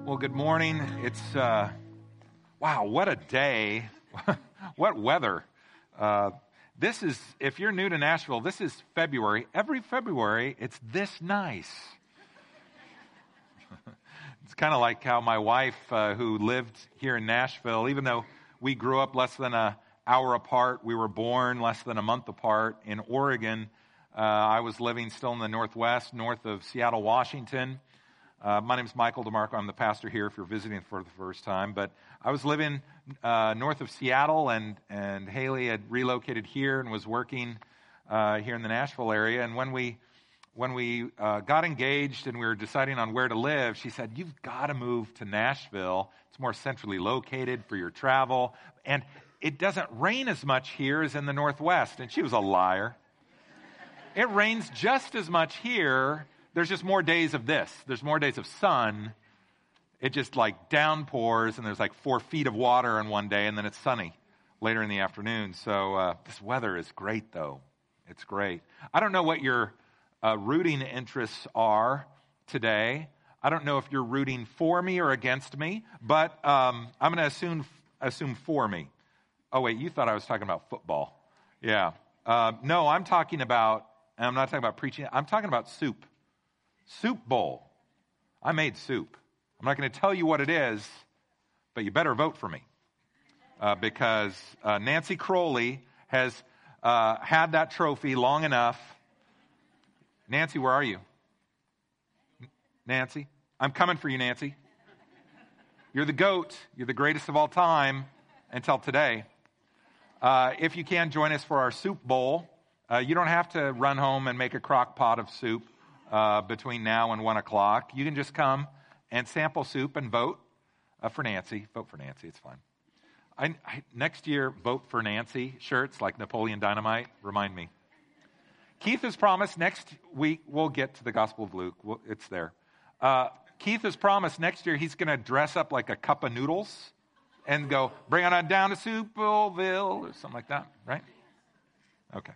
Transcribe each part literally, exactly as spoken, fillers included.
Well, good morning. It's, uh, wow, what a day. What weather. Uh, this is, if you're new to Nashville, this is February. Every February, it's this nice. It's kind of like how my wife, uh, who lived here in Nashville, even though we grew up less than an hour apart, we were born less than a month apart in Oregon. Uh, I was living still in the Northwest, north of Seattle, Washington. Uh, my name is Michael DeMarco. I'm the pastor here if you're visiting for the first time. But I was living uh, north of Seattle, and, and Haley had relocated here and was working uh, here in the Nashville area. And when we when we uh, got engaged and we were deciding on where to live, she said, "You've got to move to Nashville. It's more centrally located for your travel. And it doesn't rain as much here as in the Northwest." And she was a liar. It rains just as much here. There's just more days of this. There's more days of sun. It just like downpours, and there's like four feet of water in one day, and then it's sunny later in the afternoon. So uh, this weather is great, though. It's great. I don't know what your uh, rooting interests are today. I don't know if you're rooting for me or against me, but um, I'm going to assume assume for me. Oh, wait, you thought I was talking about football. Yeah. Uh, no, I'm talking about, and I'm not talking about preaching. I'm talking about soup. Soup bowl. I made soup. I'm not going to tell you what it is, but you better vote for me. Uh, because uh, Nancy Crowley has uh, had that trophy long enough. Nancy, where are you? Nancy? I'm coming for you, Nancy. You're the GOAT. You're the greatest of all time until today. Uh, if you can, join us for our soup bowl. Uh, you don't have to run home and make a crock pot of soup. Uh, between now and one o'clock. You can just come and sample soup and vote uh, for Nancy. Vote for Nancy. It's fine. I, I, next year, vote for Nancy shirts like Napoleon Dynamite. Remind me. Keith has promised next week, we'll get to the Gospel of Luke. We'll, it's there. Uh, Keith has promised next year he's going to dress up like a cup of noodles and go, "Bring it on down to Soupville," or something like that, right? Okay.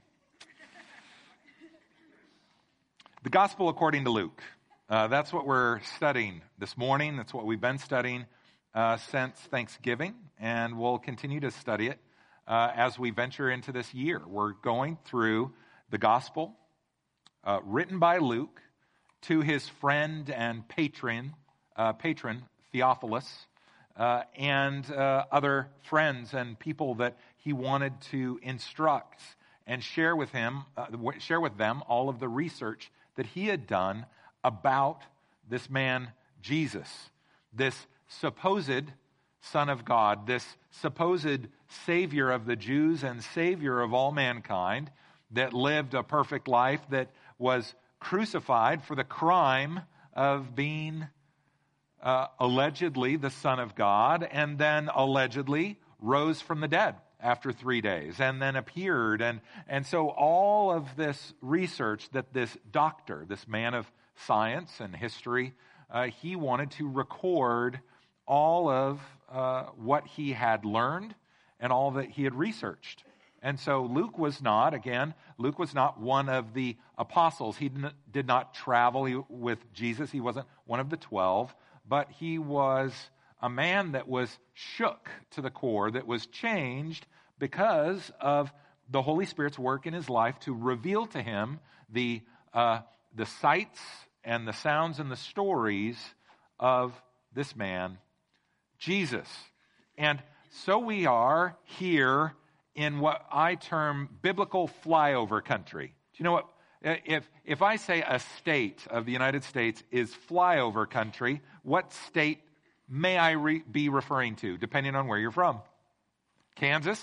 The Gospel according to Luke. Uh, that's what we're studying this morning. That's what we've been studying uh, since Thanksgiving, and we'll continue to study it uh, as we venture into this year. We're going through the Gospel uh, written by Luke to his friend and patron, uh, patron Theophilus, uh, and uh, other friends and people that he wanted to instruct and share with him, uh, share with them all of the research that he had done about this man, Jesus, this supposed Son of God, this supposed Savior of the Jews and Savior of all mankind that lived a perfect life, that was crucified for the crime of being uh, allegedly the Son of God, and then allegedly rose from the dead after three days, and then appeared. And, and so all of this research that this doctor, this man of science and history, uh, he wanted to record all of uh, what he had learned and all that he had researched. And so Luke was not, again, Luke was not one of the apostles. He did not travel with Jesus. He wasn't one of the twelve, but he was a man that was shook to the core, that was changed because of the Holy Spirit's work in his life to reveal to him the uh, the sights and the sounds and the stories of this man, Jesus. And so we are here in what I term biblical flyover country. Do you know what? If if I say a state of the United States is flyover country, what state may I re- be referring to, depending on where you're from? Kansas?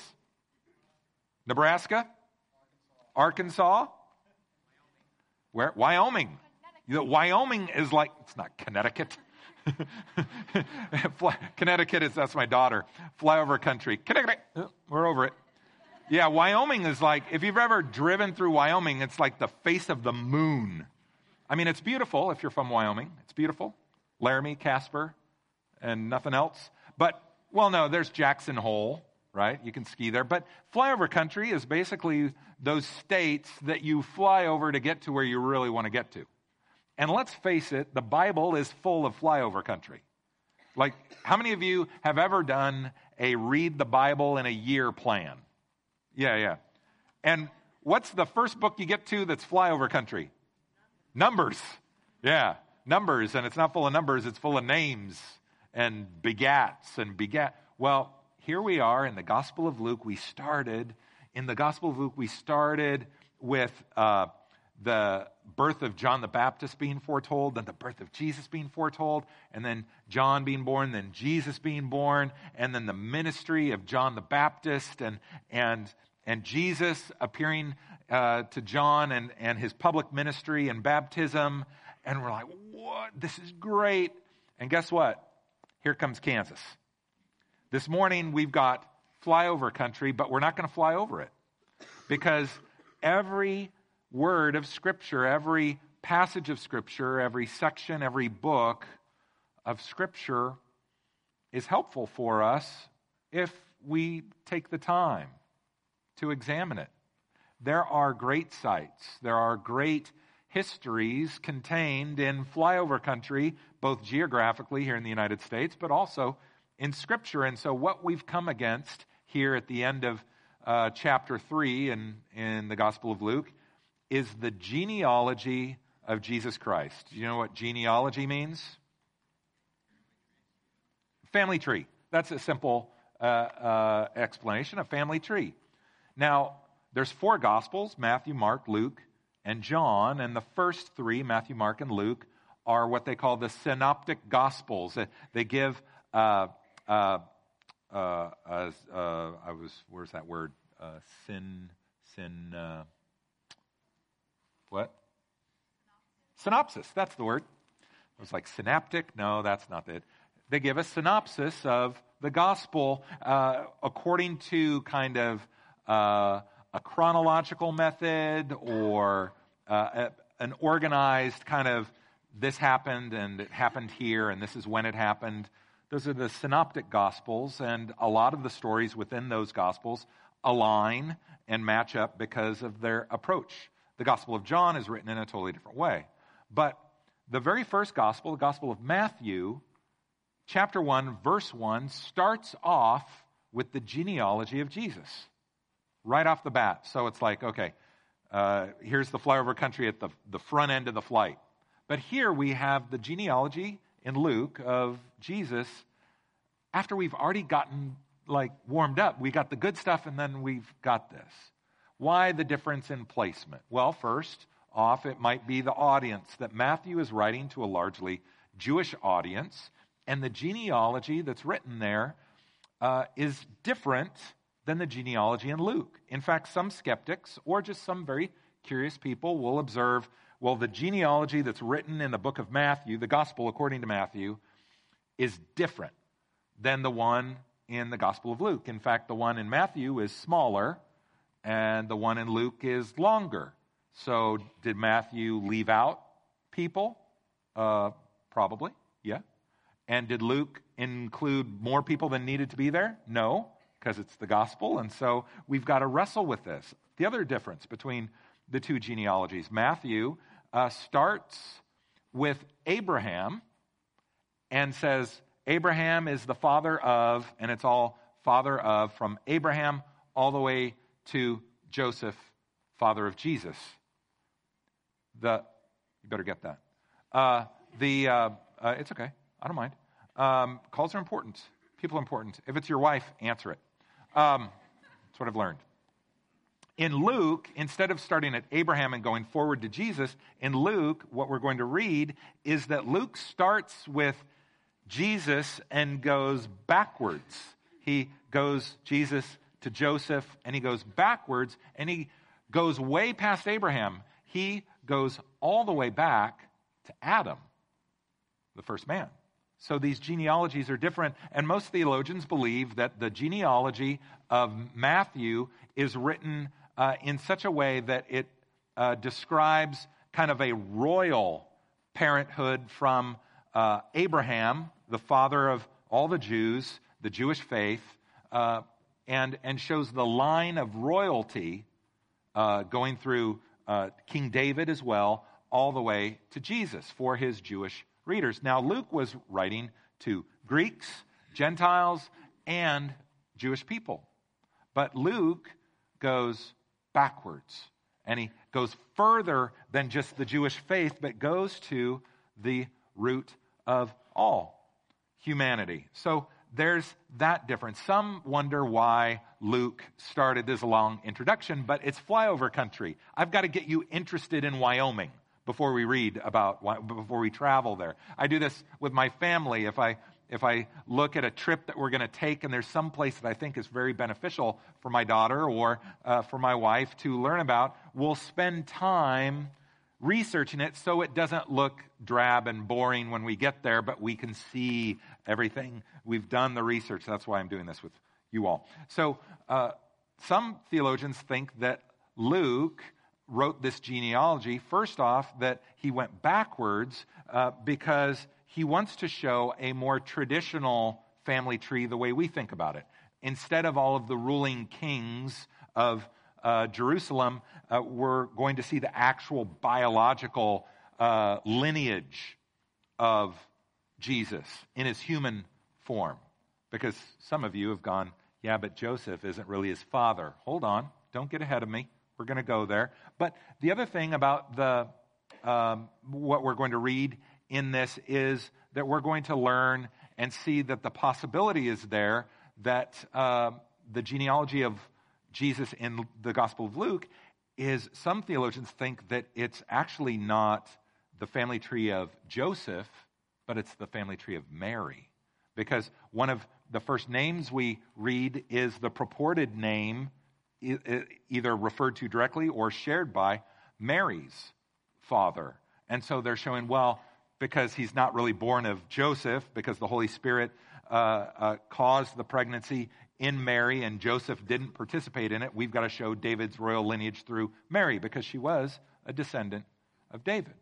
Nebraska? Arkansas? Arkansas? Where? Wyoming. You know, Wyoming is like, it's not Connecticut. Connecticut is, that's my daughter. Flyover country. Connecticut. We're over it. Yeah, Wyoming is like, if you've ever driven through Wyoming, it's like the face of the moon. I mean, it's beautiful if you're from Wyoming. It's beautiful. Laramie, Casper, and nothing else. But, well, no, there's Jackson Hole, right? You can ski there. But flyover country is basically those states that you fly over to get to where you really want to get to. And let's face it, the Bible is full of flyover country. Like, how many of you have ever done a read the Bible in a year plan? Yeah, yeah. And what's the first book you get to that's flyover country? Numbers. Yeah, Numbers. And it's not full of numbers, it's full of names and begats and begat. Well, here we are in the Gospel of Luke. We started, in the Gospel of Luke, we started with uh, the birth of John the Baptist being foretold, then the birth of Jesus being foretold, and then John being born, then Jesus being born, and then the ministry of John the Baptist, and and and Jesus appearing uh, to John and, and his public ministry and baptism. And we're like, what? This is great. And guess what? Here comes Kansas. This morning we've got flyover country, but we're not going to fly over it. Because every word of Scripture, every passage of Scripture, every section, every book of Scripture is helpful for us if we take the time to examine it. There are great sites. There are great histories contained in flyover country, both geographically here in the United States, but also in Scripture. And so what we've come against here at the end of uh, chapter three in, in the Gospel of Luke is the genealogy of Jesus Christ. Do you know what genealogy means? Family tree. That's a simple uh, uh, explanation, a family tree. Now, there's four Gospels, Matthew, Mark, Luke, and John, and the first three, Matthew, Mark, and Luke, are what they call the synoptic Gospels. They give, uh, uh, uh, uh, uh, I was, where's that word? Uh, sin, sin, uh, what? Synopsis. Synopsis, that's the word. I was like, synaptic? No, that's not it. They give a synopsis of the gospel uh, according to kind of uh, a chronological method or uh, a, an organized kind of this happened and it happened here and this is when it happened. Those are the synoptic gospels, and a lot of the stories within those gospels align and match up because of their approach. The Gospel of John is written in a totally different way. But the very first gospel, the Gospel of Matthew, chapter one, verse one, starts off with the genealogy of Jesus. Right off the bat. So it's like, okay, uh, here's the flyover country at the, the front end of the flight. But here we have the genealogy in Luke of Jesus after we've already gotten like warmed up. We got the good stuff and then we've got this. Why the difference in placement? Well, first off, it might be the audience that Matthew is writing to a largely Jewish audience, and the genealogy that's written there uh, is different than the genealogy in Luke. In fact, some skeptics or just some very curious people will observe, well, the genealogy that's written in the book of Matthew, the gospel according to Matthew, is different than the one in the Gospel of Luke. In fact, the one in Matthew is smaller and the one in Luke is longer. So did Matthew leave out people? Uh, probably, yeah. And did Luke include more people than needed to be there? No, because it's the gospel. And so we've got to wrestle with this. The other difference between the two genealogies, Matthew uh, starts with Abraham and says, Abraham is the father of, and it's all father of, from Abraham all the way to Joseph, father of Jesus. The, you better get that. Uh, the, uh, uh, it's okay. I don't mind. Um, calls are important. People are important. If it's your wife, answer it. Um, that's what I've learned. In Luke, instead of starting at Abraham and going forward to Jesus, in Luke, what we're going to read is that Luke starts with Jesus and goes backwards. He goes Jesus to Joseph, and he goes backwards, and he goes way past Abraham. He goes all the way back to Adam, the first man. So these genealogies are different, and most theologians believe that the genealogy of Matthew is written uh, in such a way that it uh, describes kind of a royal parenthood from uh, Abraham, the father of all the Jews, the Jewish faith, uh, and, and shows the line of royalty uh, going through uh, King David as well, all the way to Jesus for his Jewish readers. Now, Luke was writing to Greeks, Gentiles, and Jewish people. But Luke goes backwards, and he goes further than just the Jewish faith, but goes to the root of all humanity. So there's that difference. Some wonder why Luke started this long introduction, but it's flyover country. I've got to get you interested in Wyoming before we read about, before we travel there. I do this with my family. If I if I look at a trip that we're going to take and there's some place that I think is very beneficial for my daughter or uh, for my wife to learn about, we'll spend time researching it so it doesn't look drab and boring when we get there, but we can see everything. We've done the research. That's why I'm doing this with you all. So uh, some theologians think that Luke wrote this genealogy, first off, that he went backwards uh, because he wants to show a more traditional family tree the way we think about it. Instead of all of the ruling kings of uh, Jerusalem, uh, we're going to see the actual biological uh, lineage of Jesus in his human form. Because some of you have gone, yeah, but Joseph isn't really his father. Hold on, don't get ahead of me. We're going to go there. But the other thing about the um, what we're going to read in this is that we're going to learn and see that the possibility is there that uh, the genealogy of Jesus in the Gospel of Luke is, some theologians think that it's actually not the family tree of Joseph, but it's the family tree of Mary. Because one of the first names we read is the purported name either referred to directly or shared by Mary's father. And so they're showing, well, because he's not really born of Joseph, because the Holy Spirit uh, uh, caused the pregnancy in Mary and Joseph didn't participate in it, we've got to show David's royal lineage through Mary because she was a descendant of David.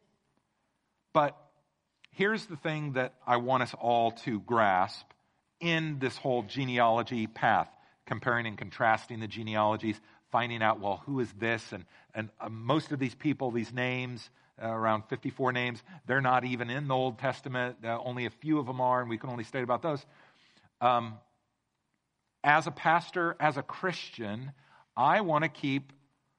But here's the thing that I want us all to grasp in this whole genealogy path, comparing and contrasting the genealogies, finding out, well, who is this? And, and uh, most of these people, these names, uh, around fifty-four names, they're not even in the Old Testament. Uh, only a few of them are, and we can only state about those. Um, as a pastor, as a Christian, I want to keep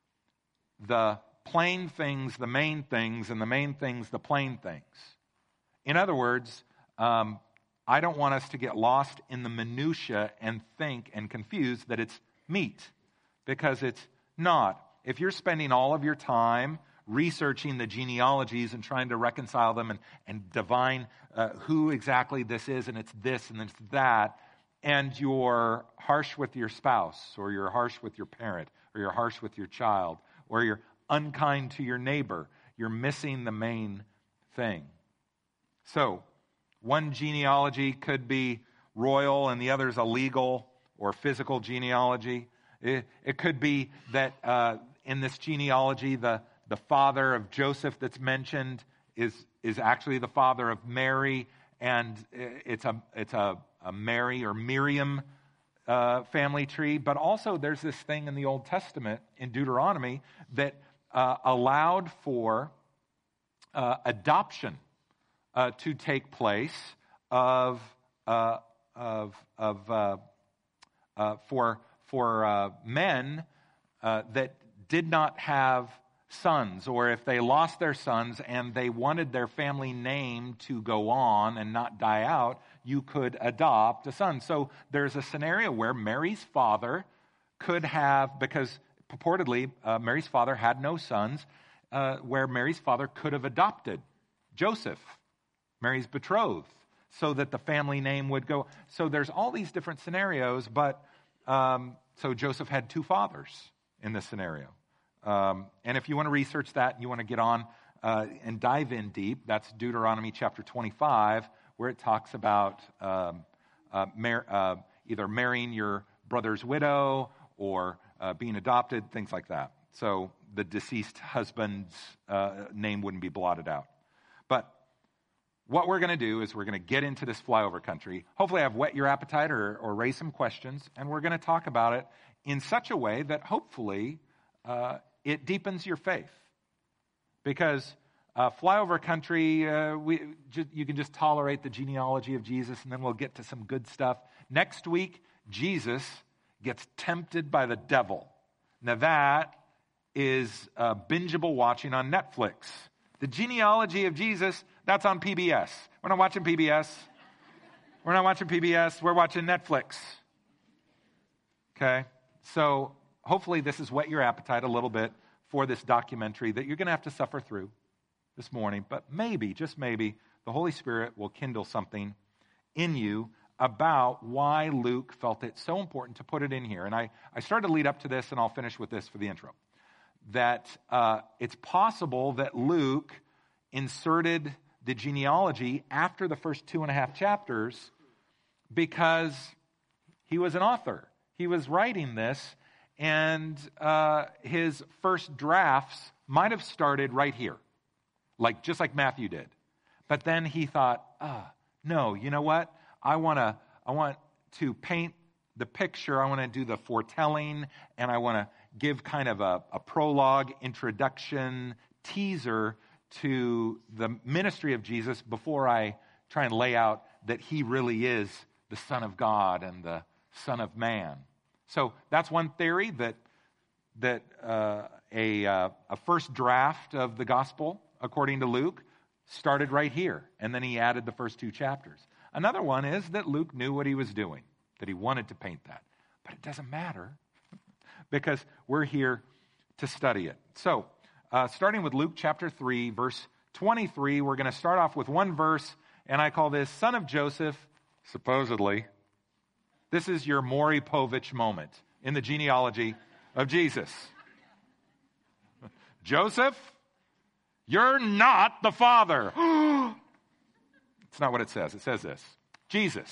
the plain things the main things, and the main things the plain things. In other words, um, I don't want us to get lost in the minutia and think and confuse that it's meat, because it's not. If you're spending all of your time researching the genealogies and trying to reconcile them and, and divine uh, who exactly this is, and it's this and it's that, and you're harsh with your spouse, or you're harsh with your parent, or you're harsh with your child, or you're unkind to your neighbor, you're missing the main thing. So, one genealogy could be royal and the other is a legal or physical genealogy. It, it could be that uh, in this genealogy, the, the father of Joseph that's mentioned is, is actually the father of Mary, and it's a, it's a, a Mary or Miriam uh, family tree. But also there's this thing in the Old Testament, in Deuteronomy, that uh, allowed for uh, adoption Uh, to take place of uh, of of uh, uh, for for uh, men uh, that did not have sons, or if they lost their sons and they wanted their family name to go on and not die out, you could adopt a son. So there's a scenario where Mary's father could have, because purportedly uh, Mary's father had no sons, uh, where Mary's father could have adopted Joseph, Mary's betrothed, so that the family name would go. So there's all these different scenarios, but um, so Joseph had two fathers in this scenario. Um, and if you want to research that, you want to get on uh, and dive in deep, that's Deuteronomy chapter twenty-five, where it talks about um, uh, mar- uh, either marrying your brother's widow or uh, being adopted, things like that. So the deceased husband's uh, name wouldn't be blotted out. But what we're going to do is we're going to get into this flyover country. Hopefully I've whet your appetite or, or raised some questions, and we're going to talk about it in such a way that hopefully uh, it deepens your faith. Because Uh, flyover country, uh, we, ju- you can just tolerate the genealogy of Jesus, and then we'll get to some good stuff. Next week, Jesus gets tempted by the devil. Now that is uh, bingeable watching on Netflix. The genealogy of Jesus, that's on P B S. We're not watching P B S. We're not watching P B S. We're watching Netflix. Okay? So hopefully this has whet your appetite a little bit for this documentary that you're going to have to suffer through this morning. But maybe, just maybe, the Holy Spirit will kindle something in you about why Luke felt it so important to put it in here. And I, I started to lead up to this, and I'll finish with this for the intro. That uh, it's possible that Luke inserted the genealogy after the first two and a half chapters because he was an author. He was writing this, and uh, his first drafts might have started right here, like just like Matthew did. But then he thought, ah, no, you know what? I want to I want to paint the picture. I want to do the foretelling, and I want to give kind of a, a prologue, introduction, teaser to the ministry of Jesus before I try and lay out that he really is the Son of God and the Son of Man. So that's one theory, that that uh, a, uh, a first draft of the gospel, according to Luke, started right here, and then he added the first two chapters. Another one is that Luke knew what he was doing, that he wanted to paint that. But it doesn't matter because we're here to study it. So, uh, starting with Luke chapter three, verse twenty-three, we're going to start off with one verse, and I call this Son of Joseph, supposedly. This is your Maury Povich moment in the genealogy of Jesus. Joseph, you're not the father. It's not what it says. It says this. Jesus,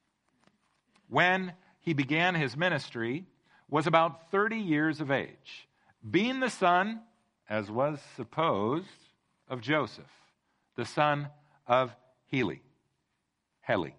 when he began his ministry, was about thirty years of age, being the son, as was supposed, of Joseph, the son of Heli. Heli.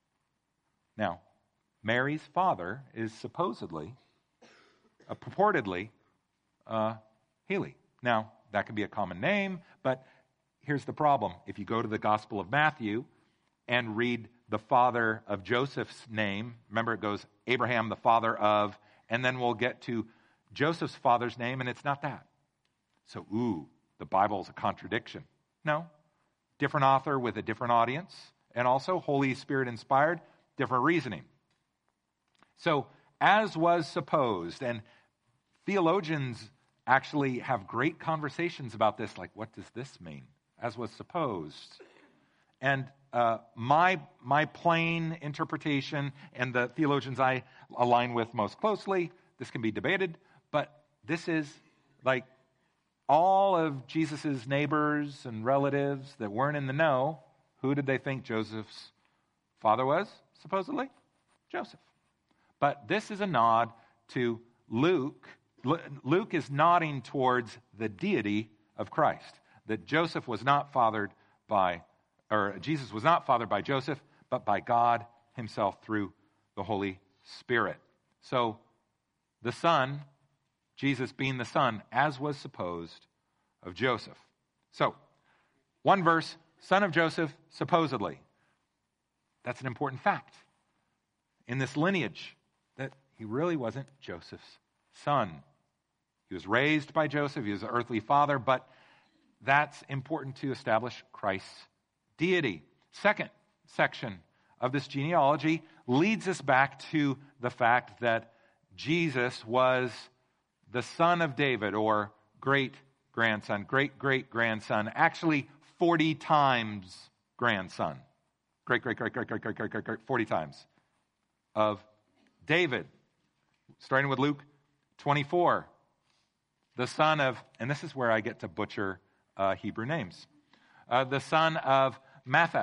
Now, Mary's father is supposedly, uh, purportedly, uh, Heli. Now, that could be a common name, but here's the problem. If you go to the Gospel of Matthew and read the father of Joseph's name, remember it goes Abraham, the father of, and then we'll get to Joseph's father's name, and it's not that. So, ooh, the Bible's a contradiction. No. Different author with a different audience, and also Holy Spirit inspired, different reasoning. So, as was supposed, and theologians actually have great conversations about this, like, what does this mean? As was supposed. And uh, my my plain interpretation, and the theologians I align with most closely, this can be debated, but this is like all of Jesus' neighbors and relatives that weren't in the know. Who did they think Joseph's father was, supposedly? Joseph. But this is a nod to Luke. Luke is nodding towards the deity of Christ. That Joseph was not fathered by, or Jesus was not fathered by Joseph, but by God himself through the Holy Spirit. So the Son, Jesus being the Son, as was supposed, of Joseph. So, one verse, Son of Joseph, supposedly. That's an important fact in this lineage, that he really wasn't Joseph's son. He was raised by Joseph, he was an earthly father, but that's important to establish Christ's deity. Second section of this genealogy leads us back to the fact that Jesus was the son of David, or great-grandson, great-great-grandson, actually forty times grandson. Great-great-great-great-great-great-great-great, forty times of David. Starting with Luke twenty-four, the son of, and this is where I get to butcher Uh, Hebrew names. Uh, the son of Mathat,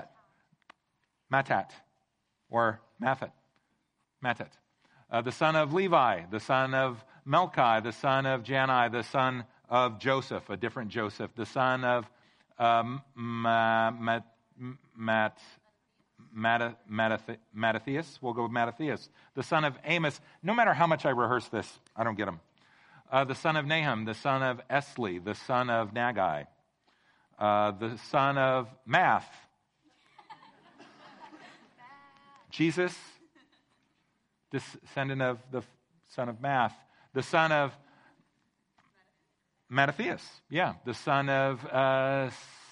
Matat, or Mathat, Matat. Uh, the son of Levi, the son of Melchi, the son of Janai, the son of Joseph, a different Joseph, the son of um, Ma, Mat, Mat, Mat, Mat, Mattathias. We'll go with Mattathias. The son of Amos. No matter how much I rehearse this, I don't get them. Uh, the son of Nahum, the son of Esli, the son of Nagai. uh, the son of math. Jesus, descendant of the son of math. The son of Mattathias, yeah. The son of uh,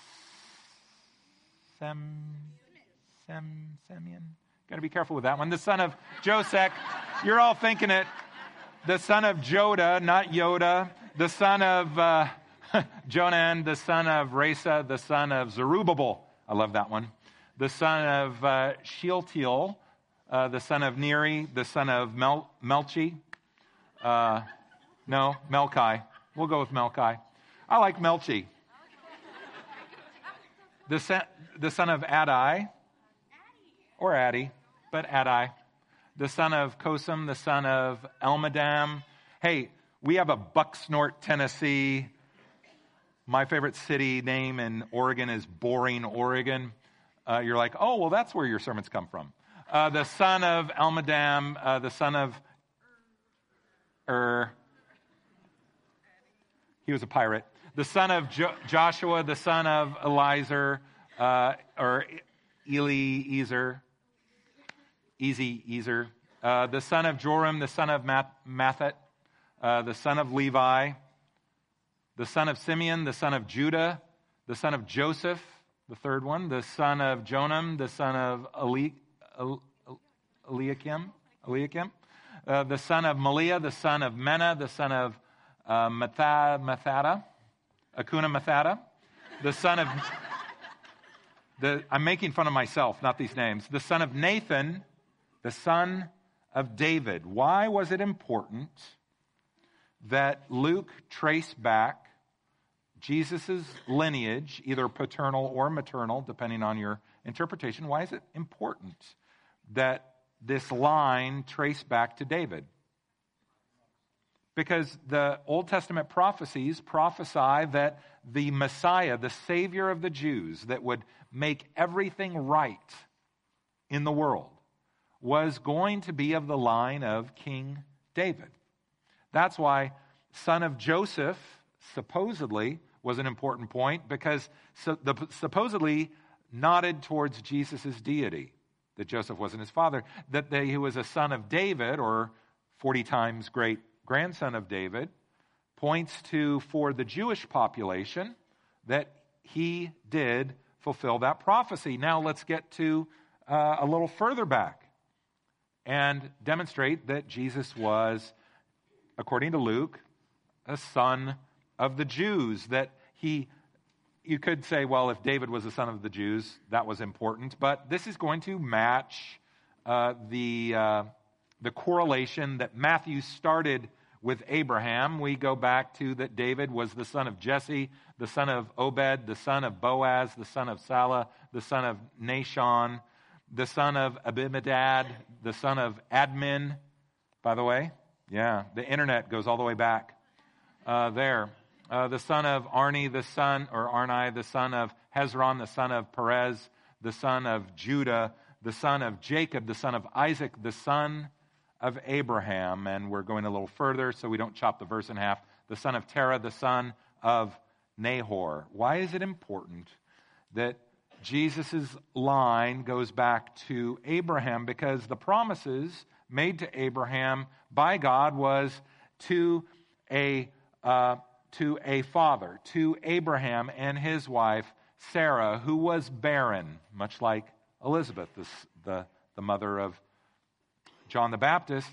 Sem, Sem, Simeon. Got to be careful with that one. The son of Josech. You're all thinking it. The son of Joda, not Yoda. The son of uh, Jonan. The son of Resa. The son of Zerubbabel. I love that one. The son of uh, Shealtiel. Uh, the son of Neri. The son of Mel- Melchi. Uh, no, Melchi. We'll go with Melchi. I like Melchi. The son, the son of Adai. Or Addy, but Adai. The son of Kosam, the son of Elmadam. Hey, we have a Bucksnort, Tennessee. My favorite city name in Oregon is Boring, Oregon. Uh, you're like, oh, well, that's where your sermons come from. Uh, the son of Elmadam, uh, the son of Er. He was a pirate. The son of jo- Joshua, the son of Eliezer, uh, or Eliezer. Easy, Ezer. Uh, the son of Joram, the son of Math- Mathat, uh, the son of Levi, the son of Simeon, the son of Judah, the son of Joseph, the third one, the son of Jonam, the son of Eli- El- El- Eliakim, Eliakim, uh, the son of Maliah, the son of Menah, the son of uh, Matha- Mathata, Acuna Mathata, the son of, the, I'm making fun of myself, not these names, the son of Nathan, the son of David. Why was it important that Luke traced back Jesus' lineage, either paternal or maternal, depending on your interpretation? Why is it important that this line traced back to David? Because the Old Testament prophecies prophesy that the Messiah, the Savior of the Jews, that would make everything right in the world, was going to be of the line of King David. That's why son of Joseph supposedly was an important point, because so the, supposedly nodded towards Jesus' deity, that Joseph wasn't his father, that they, he was a son of David, or forty times great grandson of David, points to, for the Jewish population, that he did fulfill that prophecy. Now let's get to uh, a little further back and demonstrate that Jesus was, according to Luke, a son of the Jews. That he, you could say, well, if David was a son of the Jews, that was important. But this is going to match uh, the uh, the correlation that Matthew started with Abraham. We go back to that David was the son of Jesse, the son of Obed, the son of Boaz, the son of Salah, the son of Nahshon, the son of Abinadab, the son of Admin, by the way. Yeah, the internet goes all the way back uh, there. Uh, the son of Arni, the son, or Arni, the son of Hezron, the son of Perez, the son of Judah, the son of Jacob, the son of Isaac, the son of Abraham. And we're going a little further so we don't chop the verse in half. The son of Terah, the son of Nahor. Why is it important that Jesus' line goes back to Abraham? Because the promises made to Abraham by God was to a uh, to a father, to Abraham and his wife Sarah, who was barren, much like Elizabeth, the, the, the mother of John the Baptist.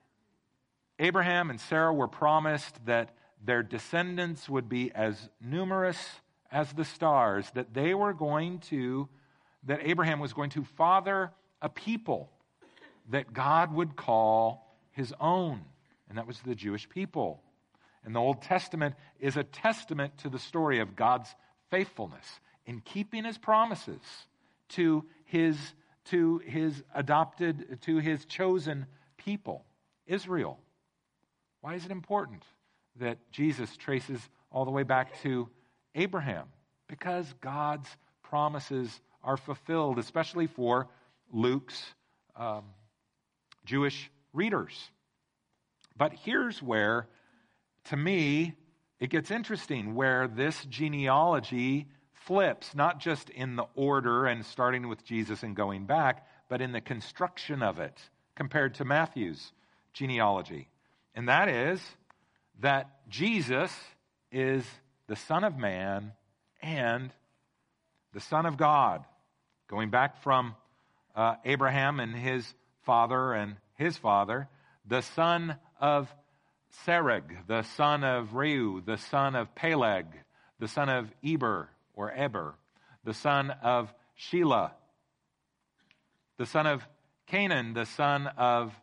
Abraham and Sarah were promised that their descendants would be as numerous as the stars, that they were going to, that Abraham was going to father a people that God would call his own, and that was the Jewish people. And the Old Testament is a testament to the story of God's faithfulness in keeping his promises to his, to his adopted, to his chosen people, Israel. Why is it important that Jesus traces all the way back to Abraham? Because God's promises are fulfilled, especially for Luke's um, Jewish readers. But here's where, to me, it gets interesting, where this genealogy flips, not just in the order and starting with Jesus and going back, but in the construction of it compared to Matthew's genealogy. And that is that Jesus is the Son of Man and the Son of God. Going back from uh, Abraham and his father and his father, the son of Sereg, the son of Reu, the son of Peleg, the son of Eber or Eber, the son of Shelah, the son of Canaan, the son of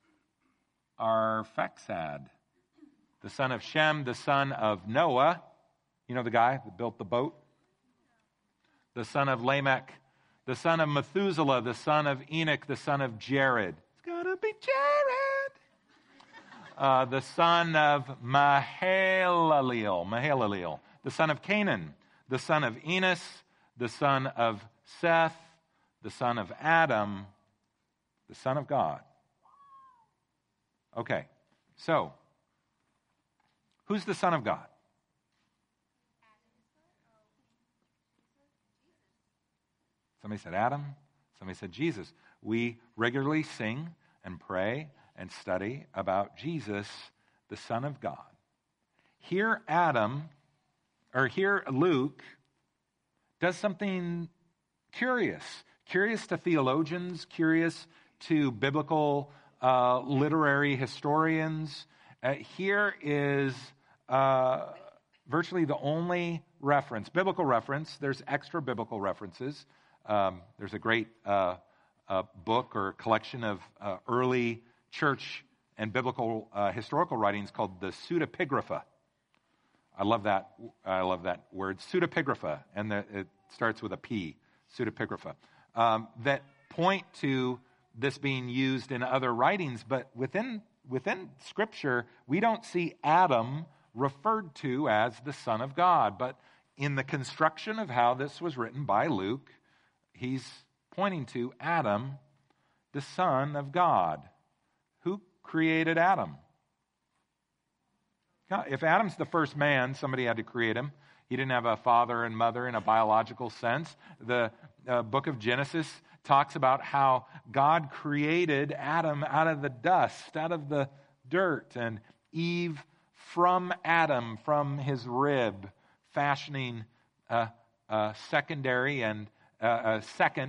Arphaxad, the son of Shem, the son of Noah, you know the guy that built the boat, the son of Lamech, the son of Methuselah, the son of Enoch, the son of Jared. It's gotta be Jared. Uh, the son of Mahalaleel, Mahalaleel, the son of Canaan, the son of Enos, the son of Seth, the son of Adam, the Son of God. Okay, so, who's the Son of God? Somebody said Adam. Somebody said Jesus. We regularly sing and pray and study about Jesus, the Son of God. Here Adam, or here Luke, does something curious. Curious to theologians, curious to biblical uh, literary historians. Uh, here is uh, virtually the only reference, biblical reference. There's extra biblical references. Um, there's a great uh, uh, book or collection of uh, early church and biblical uh, historical writings called the Pseudepigrapha. I love that. I love that word, Pseudepigrapha, and the, it starts with a P, Pseudepigrapha, um, that point to this being used in other writings, but within within Scripture, we don't see Adam referred to as the Son of God. But in the construction of how this was written by Luke, he's pointing to Adam, the Son of God. Who created Adam? If Adam's the first man, somebody had to create him. He didn't have a father and mother in a biological sense. The uh, book of Genesis talks about how God created Adam out of the dust, out of the dirt, and Eve from Adam, from his rib, fashioning a, a secondary and a, a second,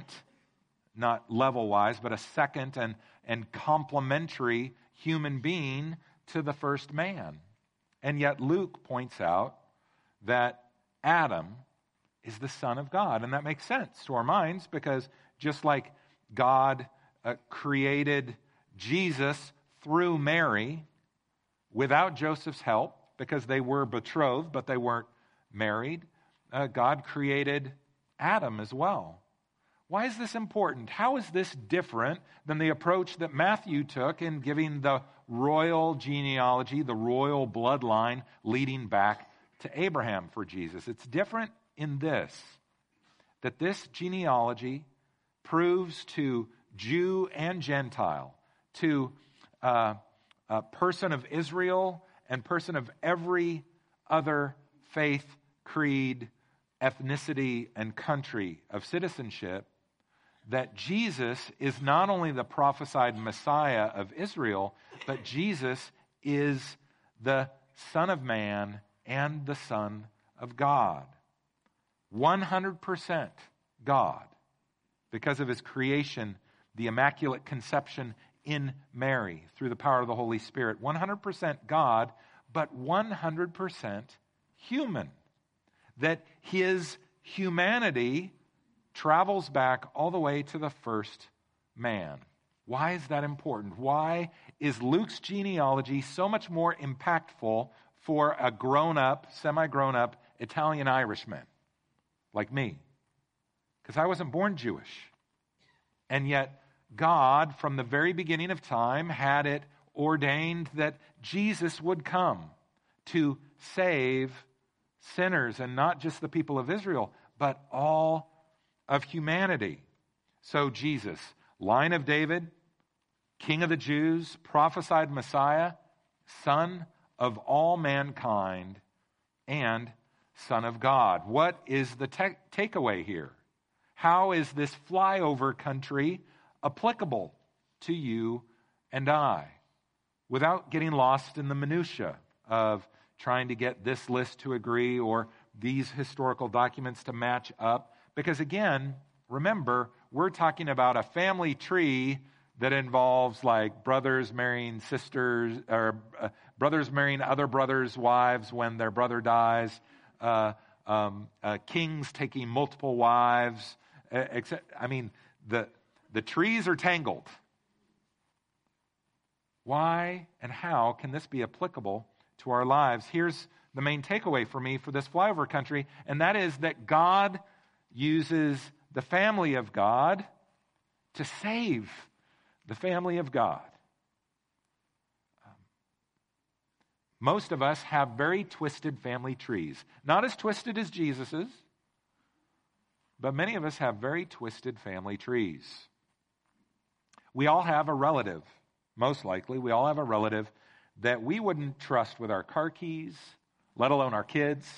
not level-wise, but a second and, and complementary human being to the first man. And yet Luke points out that Adam is the Son of God. And that makes sense to our minds because just like God uh, created Jesus through Mary without Joseph's help because they were betrothed but they weren't married, uh, God created Adam as well. Why is this important? How is this different than the approach that Matthew took in giving the royal genealogy, the royal bloodline leading back to Abraham for Jesus? It's different in this, that this genealogy proves to Jew and Gentile, to uh, a person of Israel and person of every other faith, creed, ethnicity, and country of citizenship, that Jesus is not only the prophesied Messiah of Israel, but Jesus is the Son of Man and the Son of God. one hundred percent God because of his creation, the Immaculate Conception in Mary through the power of the Holy Spirit. one hundred percent God, but one hundred percent human. That his humanity travels back all the way to the first man. Why is that important? Why is Luke's genealogy so much more impactful for a grown-up, semi-grown-up Italian Irishman like me? Because I wasn't born Jewish. And yet God, from the very beginning of time, had it ordained that Jesus would come to save sinners, and not just the people of Israel, but all of humanity. So Jesus, line of David, King of the Jews, prophesied Messiah, Son of all mankind, and Son of God. What is the te- takeaway here? How is this flyover country applicable to you and I? Without getting lost in the minutia of trying to get this list to agree or these historical documents to match up. Because again, remember, we're talking about a family tree that involves like brothers marrying sisters, or uh, brothers marrying other brothers' wives when their brother dies, uh, um, uh, kings taking multiple wives. Uh, except, I mean, the the trees are tangled. Why and how can this be applicable to our lives? Here's the main takeaway for me for this flyover country, and that is that God uses the family of God to save the family of God. Um, most of us have very twisted family trees. Not as twisted as Jesus's, but many of us have very twisted family trees. We all have a relative, most likely, we all have a relative that we wouldn't trust with our car keys, let alone our kids.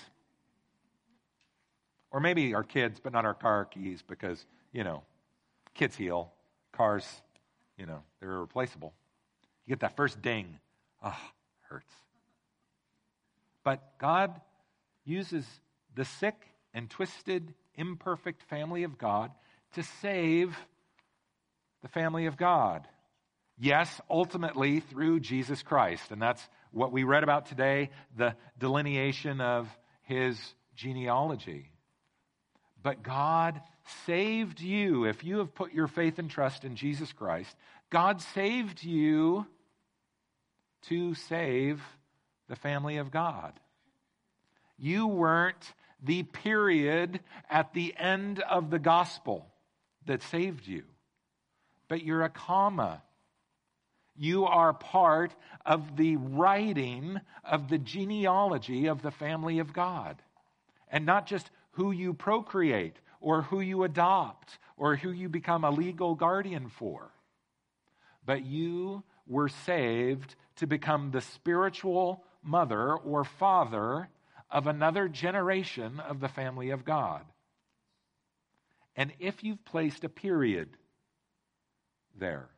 Or maybe our kids, but not our car keys because, you know, kids heal. Cars, you know, they're irreplaceable. You get that first ding. Ah, oh, hurts. But God uses the sick and twisted, imperfect family of God to save the family of God. Yes, ultimately through Jesus Christ. And that's what we read about today, the delineation of his genealogy. But God saved you. If you have put your faith and trust in Jesus Christ, God saved you to save the family of God. You weren't the period at the end of the gospel that saved you, but you're a comma. You are part of the writing of the genealogy of the family of God. And not just who you procreate or who you adopt or who you become a legal guardian for. But you were saved to become the spiritual mother or father of another generation of the family of God. And if you've placed a period there,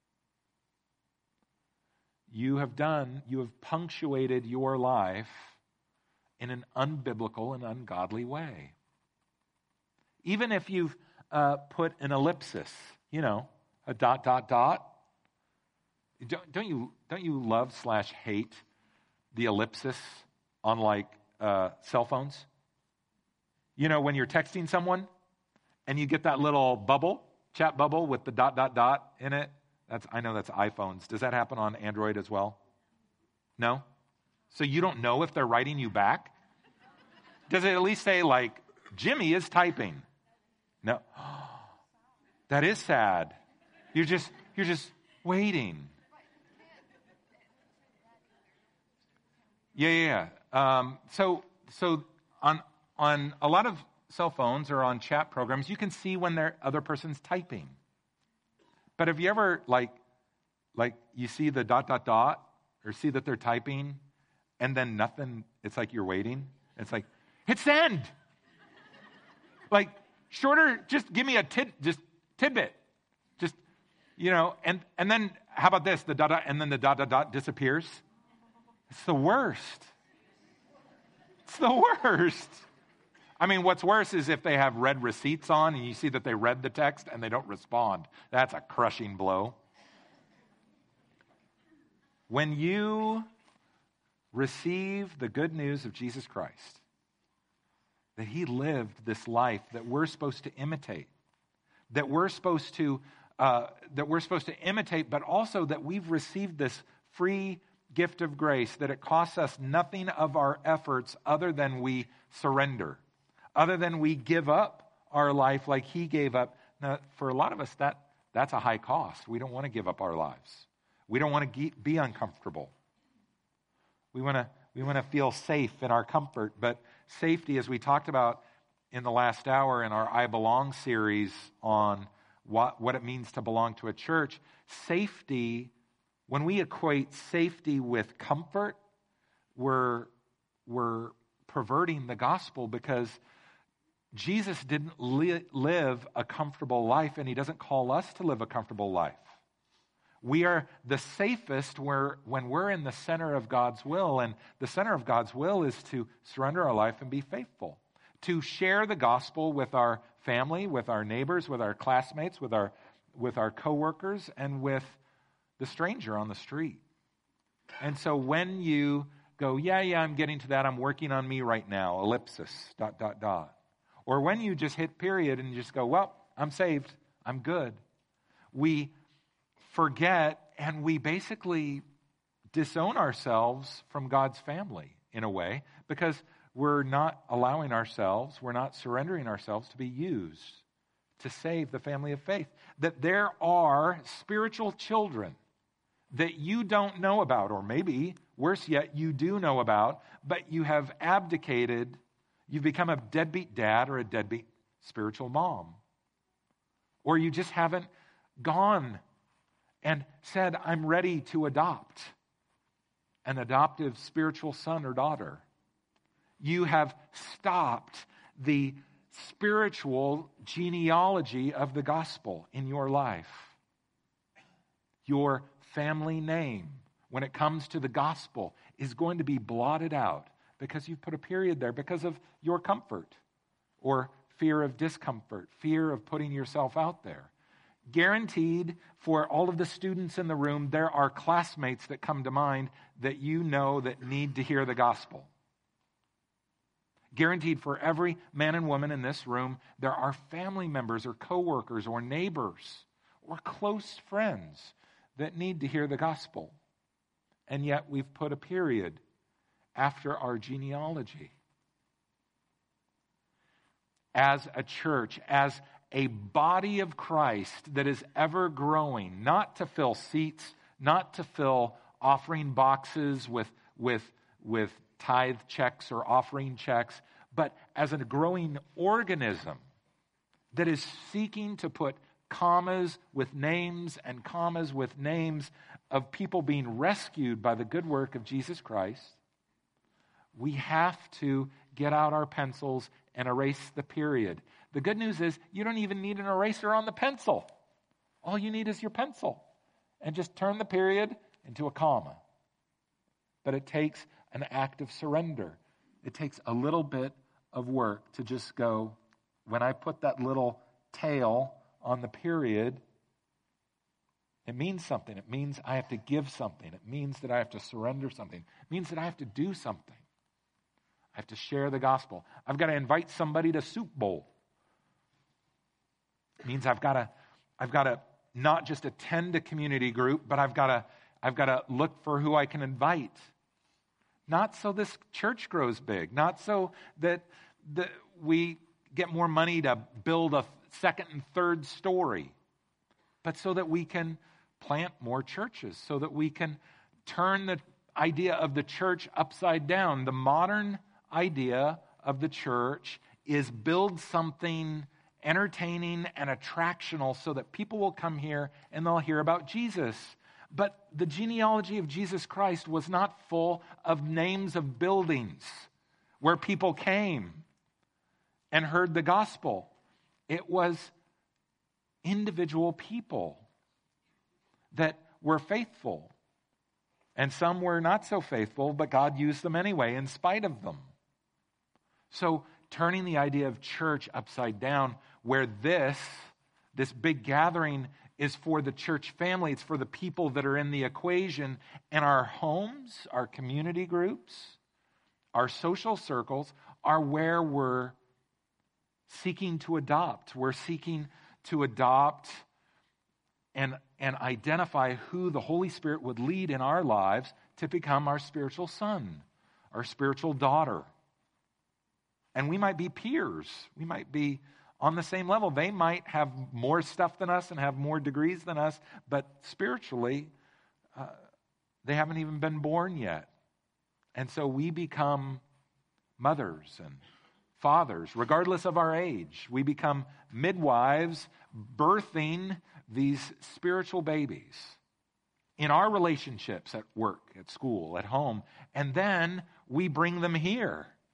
you have done, you have punctuated your life in an unbiblical and ungodly way. Even if you've uh, put an ellipsis, you know, a dot, dot, dot. Don't, don't you don't you love slash hate the ellipsis on like uh, cell phones? You know, when you're texting someone and you get that little bubble, chat bubble with the dot, dot, dot in it. That's I know that's iPhones. Does that happen on Android as well? No? So you don't know if they're writing you back? Does it at least say, like, Jimmy is typing? No. That is sad. You're just you're just waiting. Yeah, yeah, yeah. Um, so so on on a lot of cell phones or on chat programs, you can see when the other person's typing. But have you ever, like, like you see the dot, dot, dot, or see that they're typing, and then nothing, it's like you're waiting. It's like, hit send. Like, shorter, just give me a tid, just tidbit. Just, you know, and, and then, how about this, the dot, dot, and then the dot, dot, dot disappears. It's the worst. It's the worst. I mean, what's worse is if they have read receipts on and you see that they read the text and they don't respond. That's a crushing blow. When you receive the good news of Jesus Christ, that he lived this life that we're supposed to imitate, that we're supposed to uh, that we're supposed to imitate, but also that we've received this free gift of grace, that it costs us nothing of our efforts other than we surrender. Other than we give up our life like he gave up. Now, for a lot of us, that, that's a high cost. We don't want to give up our lives. We don't want to be uncomfortable. We want to we want to feel safe in our comfort. But safety, as we talked about in the last hour in our I Belong series on what, what it means to belong to a church, safety, when we equate safety with comfort, we're, we're perverting the gospel, because Jesus didn't li- live a comfortable life, and he doesn't call us to live a comfortable life. We are the safest where, when we're in the center of God's will, and the center of God's will is to surrender our life and be faithful, to share the gospel with our family, with our neighbors, with our classmates, with our, with our coworkers, and with the stranger on the street. And so when you go, yeah, yeah, I'm getting to that, I'm working on me right now, ellipsis, dot, dot, dot. Or when you just hit period and you just go, well, I'm saved, I'm good. We forget and we basically disown ourselves from God's family in a way, because we're not allowing ourselves, we're not surrendering ourselves to be used to save the family of faith. That there are spiritual children that you don't know about, or maybe, worse yet, you do know about, but you have abdicated. You've become a deadbeat dad or a deadbeat spiritual mom. Or you just haven't gone and said, I'm ready to adopt an adoptive spiritual son or daughter. You have stopped the spiritual genealogy of the gospel in your life. Your family name, when it comes to the gospel, is going to be blotted out because you've put a period there because of your comfort or fear of discomfort, fear of putting yourself out there. Guaranteed, for all of the students in the room, there are classmates that come to mind that you know that need to hear the gospel. Guaranteed, for every man and woman in this room, there are family members or coworkers or neighbors or close friends that need to hear the gospel. And yet we've put a period after our genealogy. As a church, as a body of Christ that is ever growing, not to fill seats, not to fill offering boxes with, with, with tithe checks or offering checks, but as a growing organism that is seeking to put commas with names and commas with names of people being rescued by the good work of Jesus Christ, we have to get out our pencils and erase the period. The good news is you don't even need an eraser on the pencil. All you need is your pencil. And just turn the period into a comma. But it takes an act of surrender. It takes a little bit of work to just go, when I put that little tail on the period, it means something. It means I have to give something. It means that I have to surrender something. It means that I have to do something. I have to share the gospel. I've got to invite somebody to Soup Bowl. It means I've got to, I've got to not just attend a community group, but I've got to, I've got to look for who I can invite. Not so this church grows big. Not so that, that we get more money to build a second and third story, but so that we can plant more churches, so that we can turn the idea of the church upside down. The modern idea of the church is build something entertaining and attractional so that people will come here and they'll hear about Jesus. But the genealogy of Jesus Christ was not full of names of buildings where people came and heard the gospel. It was individual people that were faithful. And some were not so faithful, but God used them anyway in spite of them. So turning the idea of church upside down, where this, this big gathering is for the church family, it's for the people that are in the equation, and our homes, our community groups, our social circles are where we're seeking to adopt. We're seeking to adopt and, and identify who the Holy Spirit would lead in our lives to become our spiritual son, our spiritual daughter. And we might be peers. We might be on the same level. They might have more stuff than us and have more degrees than us, but spiritually, uh, they haven't even been born yet. And so we become mothers and fathers, regardless of our age. We become midwives, birthing these spiritual babies in our relationships at work, at school, at home, and then we bring them here.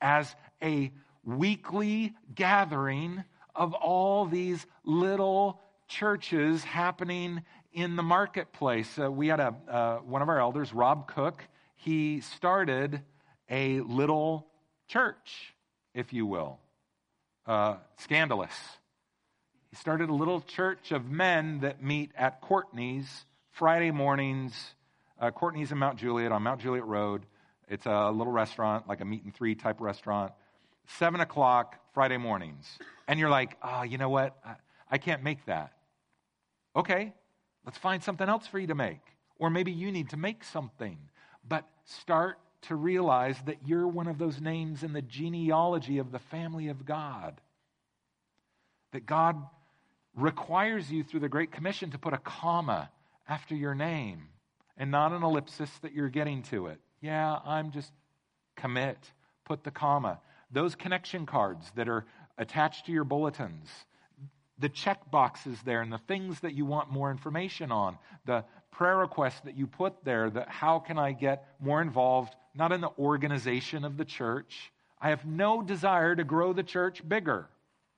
as a weekly gathering of all these little churches happening in the marketplace. Uh, we had a uh, one of our elders, Rob Cook. He started a little church, if you will. Uh, scandalous. He started a little church of men that meet at Courtney's Friday mornings. Uh, Courtney's in Mount Juliet, on Mount Juliet Road. It's a little restaurant, like a meat and three type restaurant. Seven o'clock Friday mornings. And you're like, ah, oh, you know what? I, I can't make that. Okay, let's find something else for you to make. Or maybe you need to make something. But start to realize that you're one of those names in the genealogy of the family of God. That God requires you through the Great Commission to put a comma after your name and not an ellipsis that you're getting to it. Yeah, I'm just commit. Put the comma. Those connection cards that are attached to your bulletins, the check boxes there and the things that you want more information on, the prayer requests that you put there, that how can I get more involved, not in the organization of the church. I have no desire to grow the church bigger.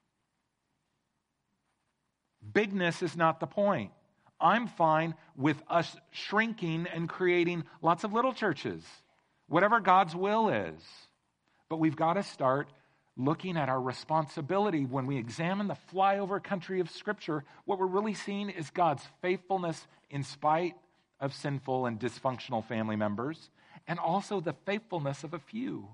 Bigness is not the point. I'm fine with us shrinking and creating lots of little churches, whatever God's will is. But we've got to start looking at our responsibility. When we examine the flyover country of Scripture, what we're really seeing is God's faithfulness in spite of sinful and dysfunctional family members, and also the faithfulness of a few.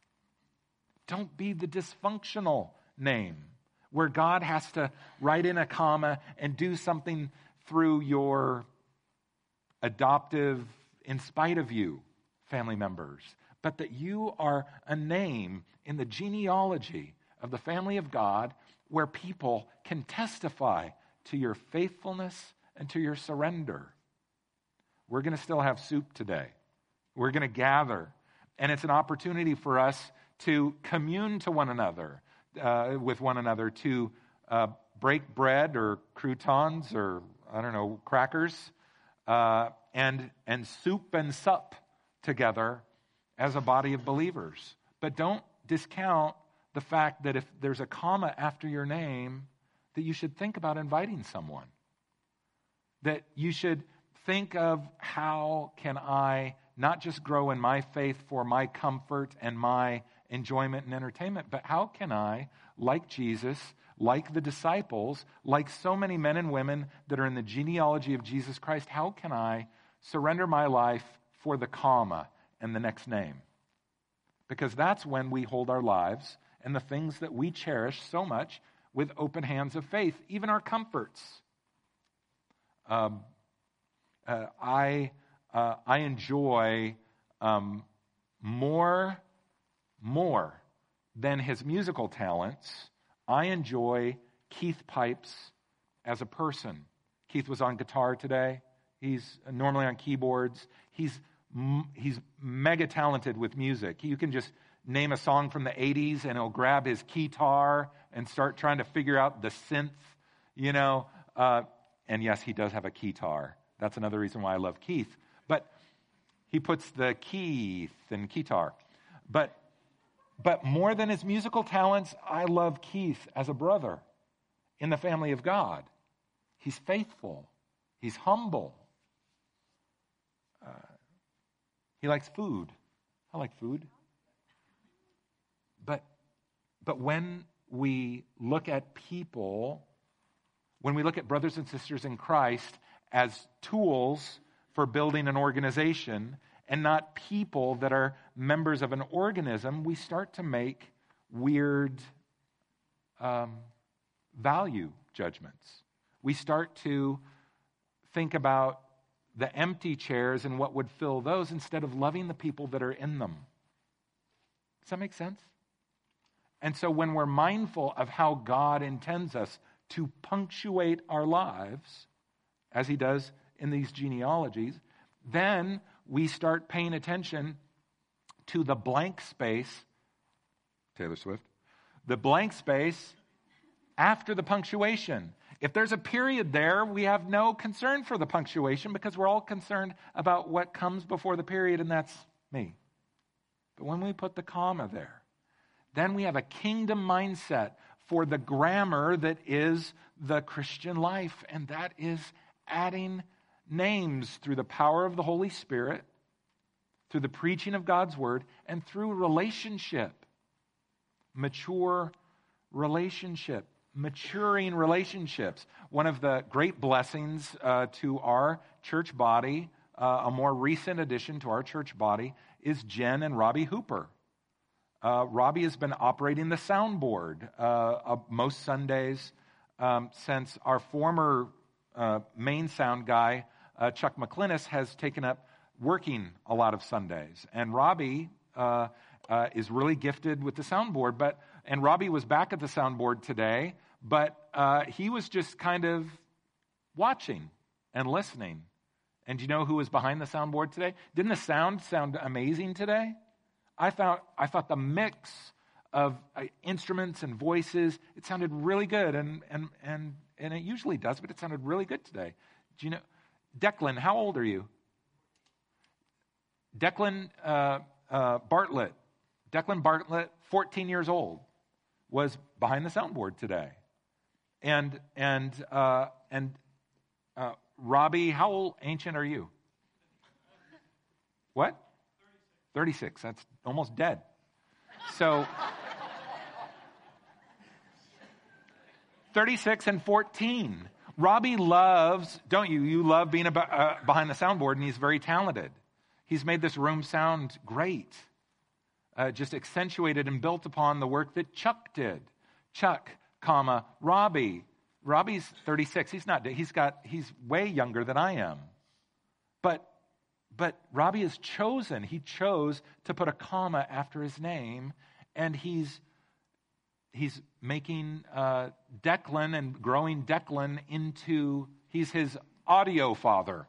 Don't be the dysfunctional name, where God has to write in a comma and do something through your adoptive, in spite of you, family members. But that you are a name in the genealogy of the family of God where people can testify to your faithfulness and to your surrender. We're going to still have soup today. We're going to gather. And it's an opportunity for us to commune to one another, uh, with one another, to uh, break bread or croutons or, I don't know, crackers, uh, and, and soup and sup together as a body of believers. But don't discount the fact that if there's a comma after your name, that you should think about inviting someone. That you should think of, how can I not just grow in my faith for my comfort and my enjoyment and entertainment, but how can I, like Jesus, like the disciples, like so many men and women that are in the genealogy of Jesus Christ, how can I surrender my life for the comma and the next name? Because that's when we hold our lives and the things that we cherish so much with open hands of faith, even our comforts. Um, uh, I uh, I enjoy um, more more than his musical talents. I enjoy Keith Pipes as a person. Keith was on guitar today. He's normally on keyboards. He's He's mega talented with music. You can just name a song from the eighties and he'll grab his keytar and start trying to figure out the synth, you know. Uh, and yes, he does have a keytar. That's another reason why I love Keith. But he puts the Keith in keytar. But, but more than his musical talents, I love Keith as a brother in the family of God. He's faithful. He's humble. Uh, He likes food. I like food. But, but when we look at people, when we look at brothers and sisters in Christ as tools for building an organization and not people that are members of an organism, we start to make weird um, value judgments. We start to think about the empty chairs and what would fill those instead of loving the people that are in them. Does that make sense? And so when we're mindful of how God intends us to punctuate our lives, as he does in these genealogies, then we start paying attention to the blank space, Taylor Swift, the blank space after the punctuation. If there's a period there, we have no concern for the punctuation because we're all concerned about what comes before the period, and that's me. But when we put the comma there, then we have a kingdom mindset for the grammar that is the Christian life, and that is adding names through the power of the Holy Spirit, through the preaching of God's word, and through relationship. Mature relationship. Maturing relationships. One of the great blessings uh, to our church body, uh, a more recent addition to our church body, is Jen and Robbie Hooper. Uh, Robbie has been operating the soundboard uh, uh, most Sundays um, since our former uh, main sound guy, uh, Chuck McClinnis, has taken up working a lot of Sundays. And Robbie uh, uh, is really gifted with the soundboard, but And Robbie was back at the soundboard today, but uh, he was just kind of watching and listening. And do you know who was behind the soundboard today? Didn't the sound sound amazing today? I thought I thought the mix of uh, instruments and voices, it sounded really good, and and and and it usually does, but it sounded really good today. Do you know, Declan? How old are you? Declan uh, uh, Bartlett. Declan Bartlett, fourteen years old, was behind the soundboard today, and and uh, and uh, Robbie, how old, ancient are you? What? thirty-six. That's almost dead. So thirty-six and fourteen. Robbie loves, don't you? You love being about, uh, behind the soundboard, and he's very talented. He's made this room sound great. Uh, just accentuated and built upon the work that Chuck did. Chuck, comma, Robbie. Robbie's thirty-six. He's not, he's got, he's way younger than I am. But, but Robbie has chosen, he chose to put a comma after his name, and he's, he's making uh, Declan and growing Declan into, he's his audio father.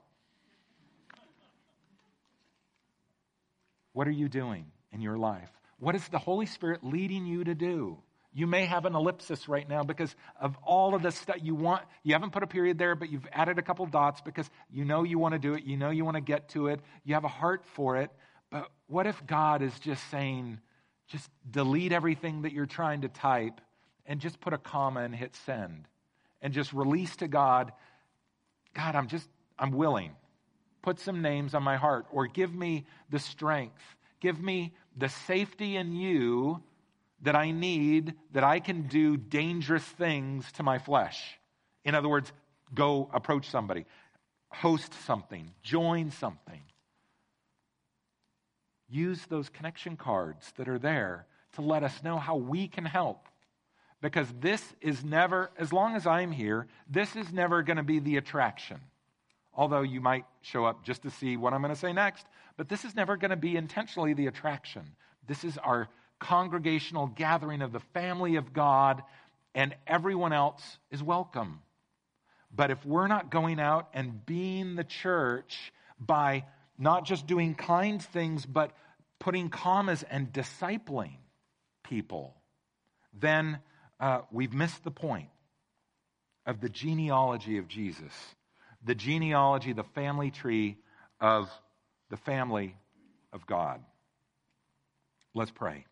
What are you doing in your life? What is the Holy Spirit leading you to do? You may have an ellipsis right now because of all of the stuff you want. You haven't put a period there, but you've added a couple dots because you know you want to do it. You know you want to get to it. You have a heart for it. But what if God is just saying, just delete everything that you're trying to type and just put a comma and hit send and just release to God, God, I'm just, I'm willing. Put some names on my heart, or give me the strength. Give me the safety in you that I need, that I can do dangerous things to my flesh. In other words, go approach somebody, host something, join something. Use those connection cards that are there to let us know how we can help. Because this is never, as long as I'm here, this is never going to be the attraction. Although you might show up just to see what I'm going to say next, but this is never going to be intentionally the attraction. This is our congregational gathering of the family of God, and everyone else is welcome. But if we're not going out and being the church by not just doing kind things, but putting commas and discipling people, then uh, we've missed the point of the genealogy of Jesus. The genealogy, the family tree of the family of God. Let's pray.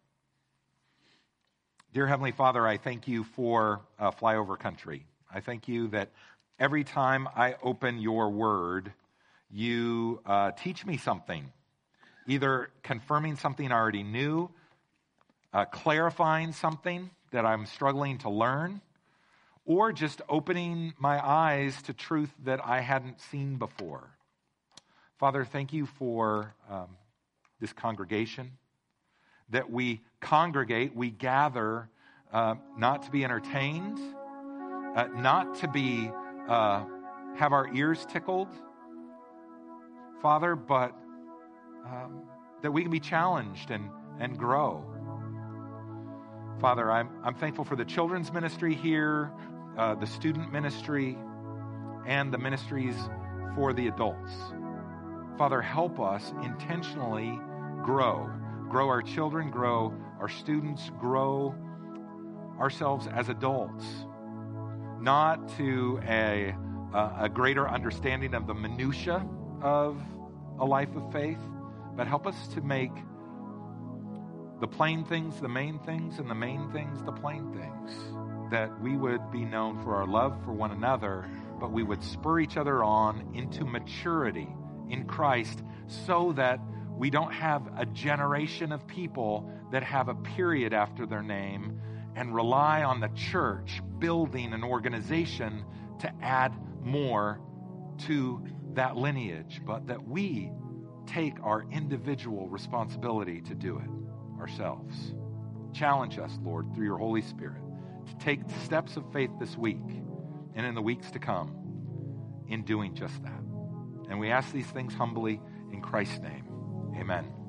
Dear Heavenly Father, I thank you for uh, Flyover Country. I thank you that every time I open your word, you uh, teach me something, either confirming something I already knew, uh, clarifying something that I'm struggling to learn, or just opening my eyes to truth that I hadn't seen before. Father, thank you for um, this congregation, that we congregate, we gather uh, not to be entertained, uh, not to be uh, have our ears tickled, Father, but um, that we can be challenged and, and grow. Father, I'm, I'm thankful for the children's ministry here, uh, the student ministry, and the ministries for the adults. Father, help us intentionally grow. Grow our children, grow our students, grow ourselves as adults. Not to a, a greater understanding of the minutia of a life of faith, but help us to make the plain things, the main things, and the main things, the plain things. That we would be known for our love for one another, but we would spur each other on into maturity in Christ so that we don't have a generation of people that have a period after their name and rely on the church building an organization to add more to that lineage, but that we take our individual responsibility to do it ourselves. Challenge us, Lord, through your Holy Spirit, to take steps of faith this week and in the weeks to come in doing just that. And we ask these things humbly in Christ's name. Amen.